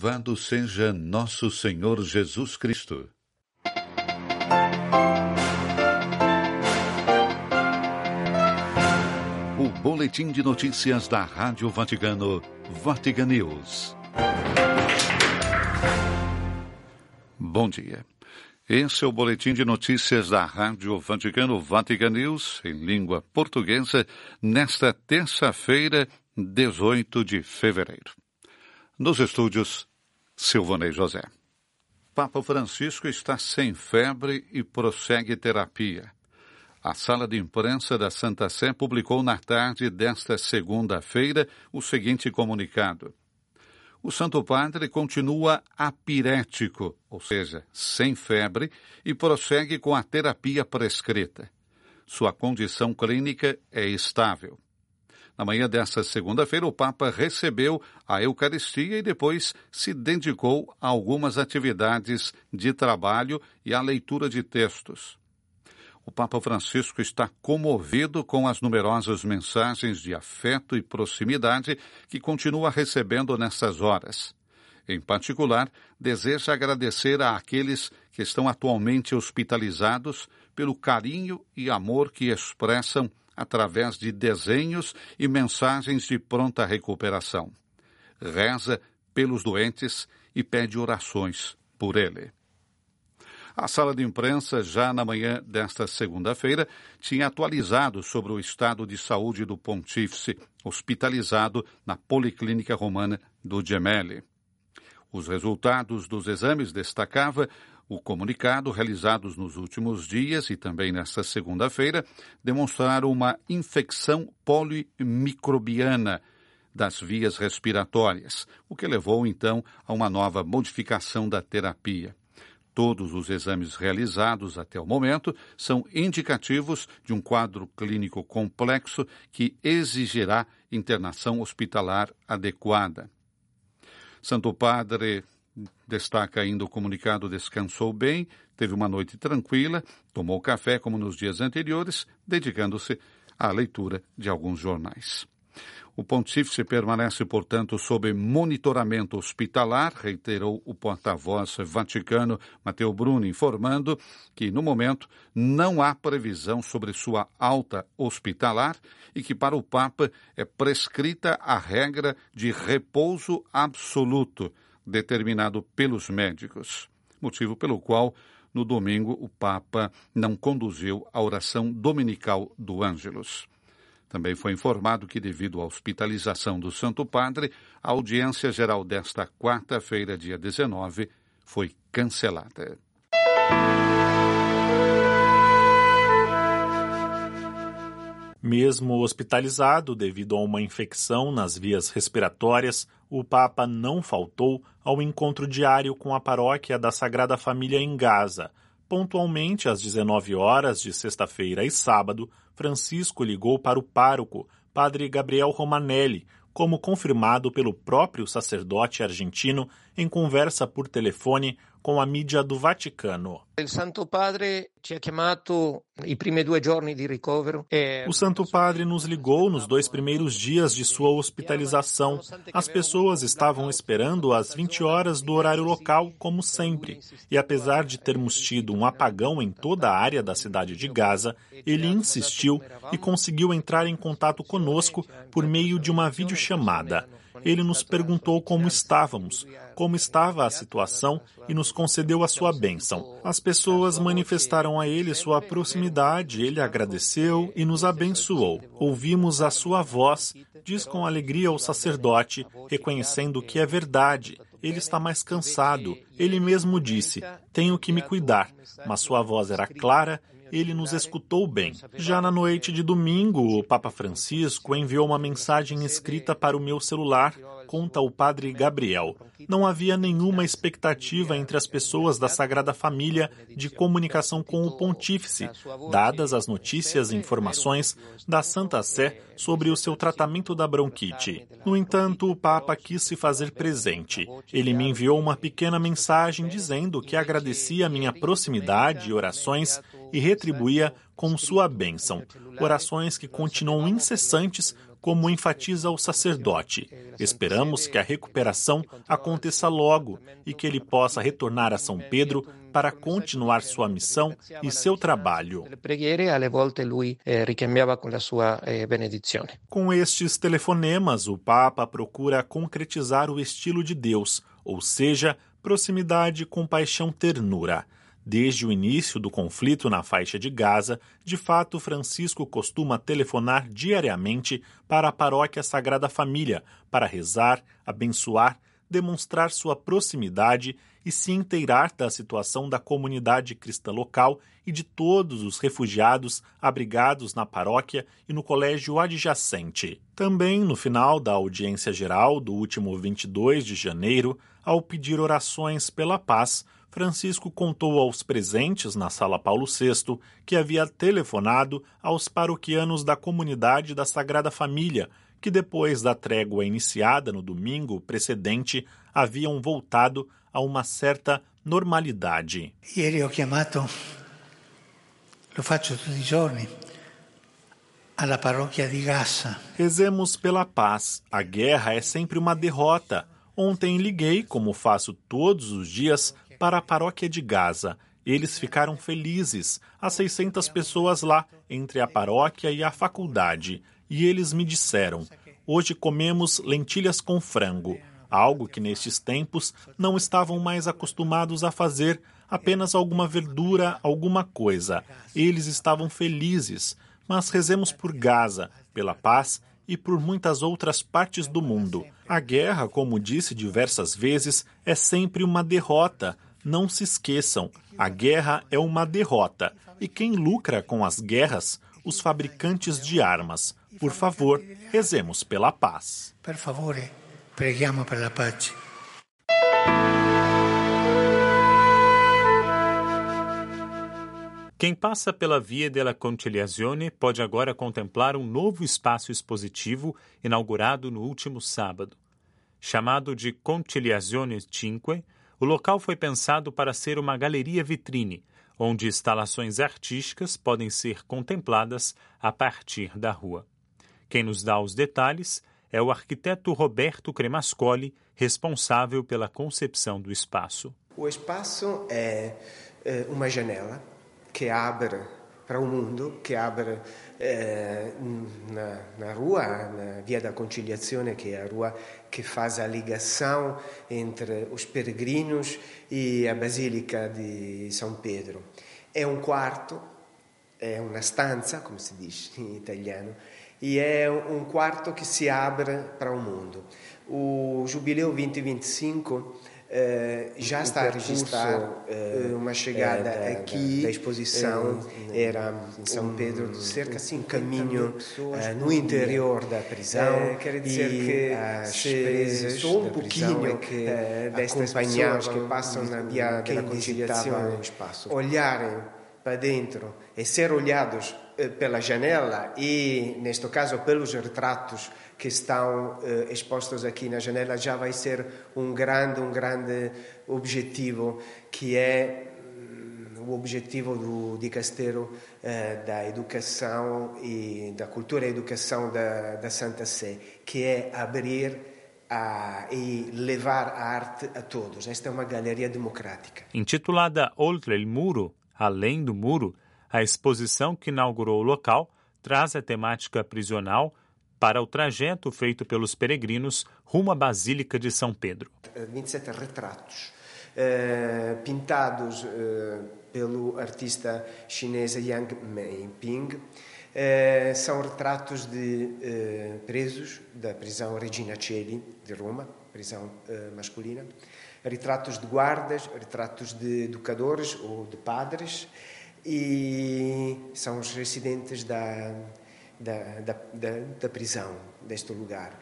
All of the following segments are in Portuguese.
Louvado seja nosso Senhor Jesus Cristo. O boletim de notícias da Rádio Vaticano, Vatican News. Bom dia. Esse é o boletim de notícias da Rádio Vaticano, Vatican News, em língua portuguesa, nesta terça-feira, 18 de fevereiro. Nos estúdios, Silvanei José. Papa Francisco está sem febre e prossegue terapia. A sala de imprensa da Santa Sé publicou na tarde desta segunda-feira o seguinte comunicado. O Santo Padre continua apirético, ou seja, sem febre, e prossegue com a terapia prescrita. Sua condição clínica é estável. Na manhã desta segunda-feira, o Papa recebeu a Eucaristia e depois se dedicou a algumas atividades de trabalho e à leitura de textos. O Papa Francisco está comovido com as numerosas mensagens de afeto e proximidade que continua recebendo nessas horas. Em particular, deseja agradecer àqueles que estão atualmente hospitalizados pelo carinho e amor que expressam através de desenhos e mensagens de pronta recuperação. Reza pelos doentes e pede orações por ele. A sala de imprensa, já na manhã desta segunda-feira, tinha atualizado sobre o estado de saúde do pontífice, hospitalizado na Policlínica Romana do Gemelli. Os resultados dos exames, destacava o comunicado, realizados nos últimos dias e também nesta segunda-feira, demonstraram uma infecção polimicrobiana das vias respiratórias, o que levou, então, a uma nova modificação da terapia. Todos os exames realizados até o momento são indicativos de um quadro clínico complexo que exigirá internação hospitalar adequada. Santo Padre destaca ainda o comunicado, descansou bem, teve uma noite tranquila, tomou café como nos dias anteriores, dedicando-se à leitura de alguns jornais. O pontífice permanece, portanto, sob monitoramento hospitalar, reiterou o porta-voz vaticano Matteo Bruni, informando que, no momento, não há previsão sobre sua alta hospitalar e que, para o Papa, é prescrita a regra de repouso absoluto, determinado pelos médicos, motivo pelo qual, no domingo, o Papa não conduziu a oração dominical do Ângelus. Também foi informado que, devido à hospitalização do Santo Padre, a audiência geral desta quarta-feira, dia 19, foi cancelada. Mesmo hospitalizado devido a uma infecção nas vias respiratórias, o Papa não faltou ao encontro diário com a paróquia da Sagrada Família em Gaza. Pontualmente às 19 horas de sexta-feira e sábado, Francisco ligou para o pároco, Padre Gabriel Romanelli, como confirmado pelo próprio sacerdote argentino em conversa por telefone com a mídia do Vaticano. O Santo Padre ci ha chiamato i primi 2 giorni di ricovero. O Santo Padre nos ligou nos 2 primeiros dias de sua hospitalização. As pessoas estavam esperando às 20 horas do horário local, como sempre. E apesar de termos tido um apagão em toda a área da cidade de Gaza, ele insistiu e conseguiu entrar em contato conosco por meio de uma videochamada. Ele nos perguntou como estávamos, como estava a situação e nos concedeu a sua bênção. As pessoas manifestaram a ele sua proximidade, ele agradeceu e nos abençoou. Ouvimos a sua voz, diz com alegria o sacerdote, reconhecendo que é verdade. Ele está mais cansado. Ele mesmo disse, tenho que me cuidar, mas sua voz era clara. Ele nos escutou bem. Já na noite de domingo, o Papa Francisco enviou uma mensagem escrita para o meu celular, conta o Padre Gabriel. Não havia nenhuma expectativa entre as pessoas da Sagrada Família de comunicação com o Pontífice, dadas as notícias e informações da Santa Sé sobre o seu tratamento da bronquite. No entanto, o Papa quis se fazer presente. Ele me enviou uma pequena mensagem dizendo que agradecia a minha proximidade e orações e retribuía com sua bênção. Orações que continuam incessantes como enfatiza o sacerdote. Esperamos que a recuperação aconteça logo e que ele possa retornar a São Pedro para continuar sua missão e seu trabalho. Com estes telefonemas, o Papa procura concretizar o estilo de Deus, ou seja, proximidade, compaixão, ternura. Desde o início do conflito na faixa de Gaza, de fato, Francisco costuma telefonar diariamente para a paróquia Sagrada Família para rezar, abençoar, demonstrar sua proximidade e se inteirar da situação da comunidade cristã local e de todos os refugiados abrigados na paróquia e no colégio adjacente. Também, no final da audiência geral do último 22 de janeiro, ao pedir orações pela paz, Francisco contou aos presentes na Sala Paulo VI que havia telefonado aos paroquianos da comunidade da Sagrada Família, que depois da trégua iniciada no domingo precedente, haviam voltado a uma certa normalidade. Ieri ho chiamato, lo faccio tutti i giorni, alla parrocchia di Gaza. Rezemos pela paz. A guerra é sempre uma derrota. Ontem liguei, como faço todos os dias, para a paróquia de Gaza. Eles ficaram felizes. Há 600 pessoas lá, entre a paróquia e a faculdade. E eles me disseram, hoje comemos lentilhas com frango, algo que nestes tempos não estavam mais acostumados a fazer, apenas alguma verdura, alguma coisa. Eles estavam felizes, mas rezemos por Gaza, pela paz e por muitas outras partes do mundo. A guerra, como disse diversas vezes, é sempre uma derrota. Não se esqueçam, a guerra é uma derrota. E quem lucra com as guerras? Os fabricantes de armas. Por favor, rezemos pela paz. Per favore, preghiamo per la pace. Quem passa pela Via della Conciliazione pode agora contemplar um novo espaço expositivo inaugurado no último sábado. Chamado de Conciliazione 5, o local foi pensado para ser uma galeria vitrine, onde instalações artísticas podem ser contempladas a partir da rua. Quem nos dá os detalhes é o arquiteto Roberto Cremascoli, responsável pela concepção do espaço. O espaço é uma janela que abre para o mundo, que abre na rua, na Via da Conciliazione, que é a rua que faz a ligação entre os peregrinos e a Basílica de São Pedro. É um quarto, é uma stanza, como se diz em italiano, e é um quarto que se abre para o mundo. O Jubileu 2025 já está a registrar uma chegada aqui da exposição, era em São Pedro, de cerca de um caminho no interior da prisão. Quer dizer que as presas um pouquinho destas pessoas que passam na Via da Conciliazione olharem para dentro e ser olhados pela janela e, neste caso, pelos retratos que estão expostos aqui na janela, já vai ser um grande objetivo, que é o objetivo do Dicastero da Educação e da Cultura e Educação da Santa Sé, que é abrir e levar a arte a todos. Esta é uma galeria democrática. Intitulada Oltre il Muro, Além do Muro, a exposição que inaugurou o local traz a temática prisional para o trajeto feito pelos peregrinos rumo à Basílica de São Pedro. 27 retratos pintados pelo artista chinês Yang Meiping. São retratos de presos da prisão Regina Coeli de Roma, prisão masculina, retratos de guardas, retratos de educadores ou de padres, e são os residentes da prisão, deste lugar,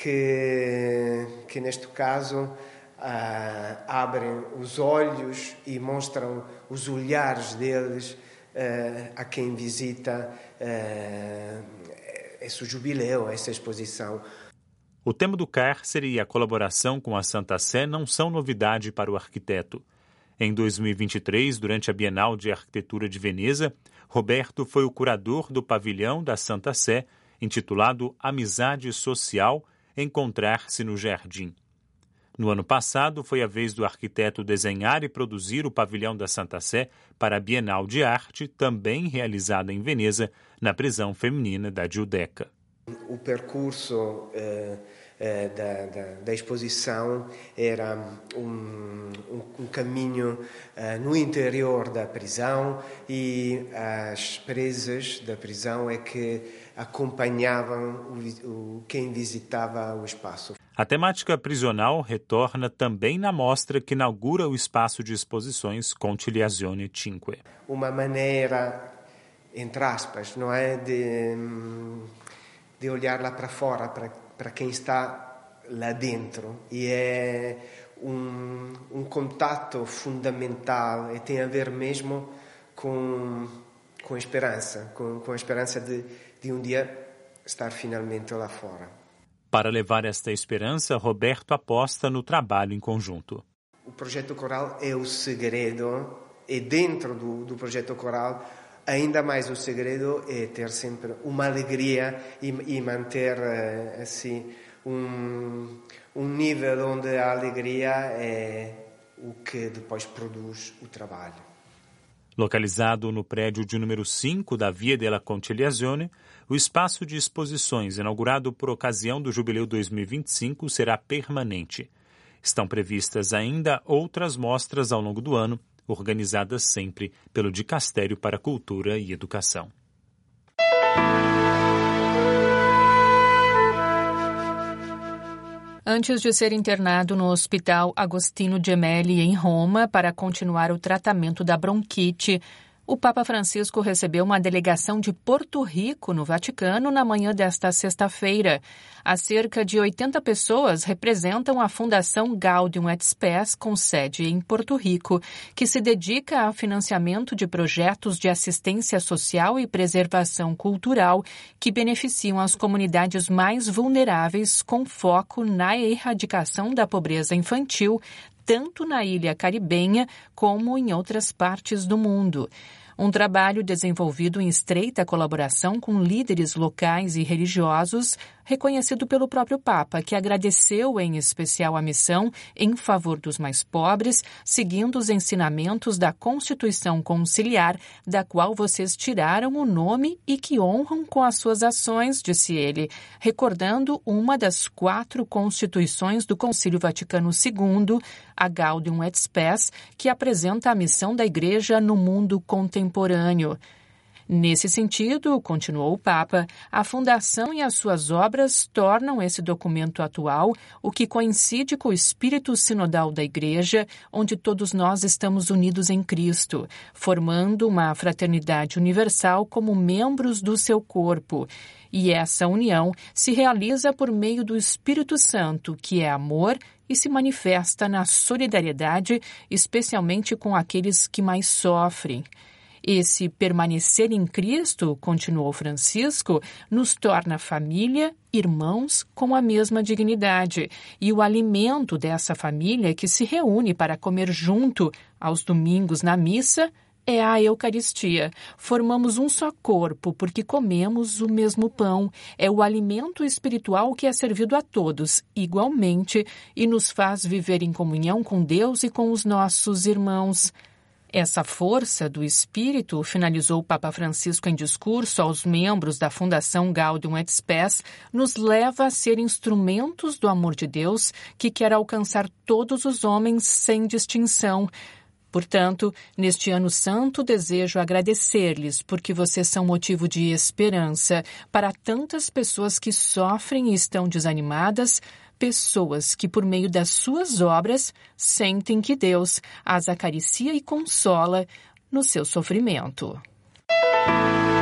que neste caso abrem os olhos e mostram os olhares deles a quem visita esse jubileu, essa exposição. O tema do cárcere e a colaboração com a Santa Sé não são novidade para o arquiteto. Em 2023, durante a Bienal de Arquitetura de Veneza, Roberto foi o curador do pavilhão da Santa Sé intitulado Amizade Social, Encontrar-se no Jardim. No ano passado, foi a vez do arquiteto desenhar e produzir o pavilhão da Santa Sé para a Bienal de Arte, também realizada em Veneza, na prisão feminina da Giudecca. O percurso da exposição era um caminho no interior da prisão e as presas da prisão é que acompanhavam quem visitava o espaço. A temática prisional retorna também na mostra que inaugura o espaço de exposições Conciliazione Cinque. Uma maneira, entre aspas, não é, de olhar lá para fora, para quem está lá dentro. E é um contato fundamental e tem a ver mesmo com a esperança, com a esperança de um dia estar finalmente lá fora. Para levar esta esperança, Roberto aposta no trabalho em conjunto. O projeto coral é o segredo, e dentro do projeto coral, ainda mais o segredo é ter sempre uma alegria e manter assim um nível onde a alegria é o que depois produz o trabalho. Localizado no prédio de número 5 da Via della Conciliazione, o espaço de exposições, inaugurado por ocasião do Jubileu 2025, será permanente. Estão previstas ainda outras mostras ao longo do ano, organizadas sempre pelo Dicastério para Cultura e Educação. Antes de ser internado no Hospital Agostino Gemelli, em Roma, para continuar o tratamento da bronquite, o Papa Francisco recebeu uma delegação de Porto Rico, no Vaticano, na manhã desta sexta-feira. As cerca de 80 pessoas representam a Fundação Gaudium et Spes, com sede em Porto Rico, que se dedica ao financiamento de projetos de assistência social e preservação cultural que beneficiam as comunidades mais vulneráveis, com foco na erradicação da pobreza infantil, tanto na ilha caribenha como em outras partes do mundo. Um trabalho desenvolvido em estreita colaboração com líderes locais e religiosos, reconhecido pelo próprio Papa, que agradeceu em especial a missão em favor dos mais pobres, seguindo os ensinamentos da Constituição Conciliar, da qual vocês tiraram o nome e que honram com as suas ações, disse ele, recordando uma das 4 constituições do Concílio Vaticano II, a Gaudium et Spes, que apresenta a missão da Igreja no mundo contemporâneo. Nesse sentido, continuou o Papa, a Fundação e as suas obras tornam esse documento atual, o que coincide com o espírito sinodal da Igreja, onde todos nós estamos unidos em Cristo, formando uma fraternidade universal como membros do seu corpo. E essa união se realiza por meio do Espírito Santo, que é amor e se manifesta na solidariedade, especialmente com aqueles que mais sofrem. Esse permanecer em Cristo, continuou Francisco, nos torna família, irmãos com a mesma dignidade. E o alimento dessa família que se reúne para comer junto aos domingos na missa é a Eucaristia. Formamos um só corpo porque comemos o mesmo pão. É o alimento espiritual que é servido a todos, igualmente, e nos faz viver em comunhão com Deus e com os nossos irmãos. Essa força do Espírito, finalizou o Papa Francisco em discurso aos membros da Fundação Gaudium et Spes, nos leva a ser instrumentos do amor de Deus que quer alcançar todos os homens sem distinção. Portanto, neste ano santo, desejo agradecer-lhes porque vocês são motivo de esperança para tantas pessoas que sofrem e estão desanimadas, pessoas que, por meio das suas obras, sentem que Deus as acaricia e consola no seu sofrimento.